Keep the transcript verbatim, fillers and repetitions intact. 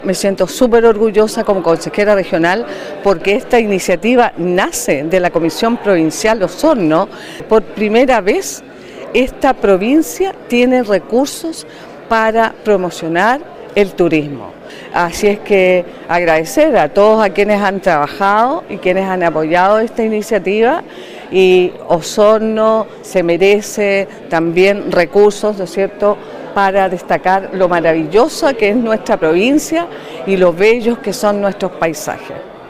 Me siento súper orgullosa como consejera regional porque esta iniciativa nace de la Comisión Provincial Osorno. Por primera vez esta provincia tiene recursos para promocionar el turismo. Así es que agradecer a todos a quienes han trabajado y quienes han apoyado esta iniciativa, y Osorno se merece también recursos, ¿no es cierto?, para destacar lo maravillosa que es nuestra provincia y lo bellos que son nuestros paisajes.